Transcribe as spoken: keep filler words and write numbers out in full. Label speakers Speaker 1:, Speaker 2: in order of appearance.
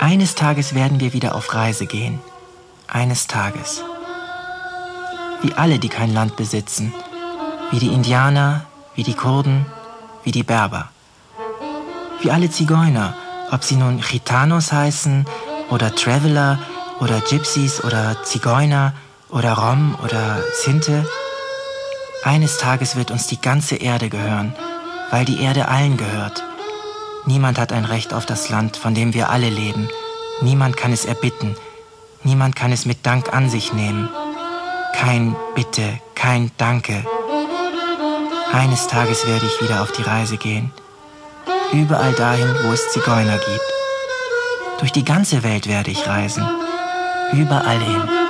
Speaker 1: Eines Tages werden wir wieder auf Reise gehen. Eines Tages. Wie alle, die kein Land besitzen. Wie die Indianer, wie die Kurden, wie die Berber. Wie alle Zigeuner, ob sie nun Gitanos heißen oder Traveler oder Gypsies oder Zigeuner oder Rom oder Sinte. Eines Tages wird uns die ganze Erde gehören, weil die Erde allen gehört. Niemand hat ein Recht auf das Land, von dem wir alle leben. Niemand kann es erbitten. Niemand kann es mit Dank an sich nehmen. Kein Bitte, kein Danke. Eines Tages werde ich wieder auf die Reise gehen. Überall dahin, wo es Zigeuner gibt. Durch die ganze Welt werde ich reisen. Überall hin.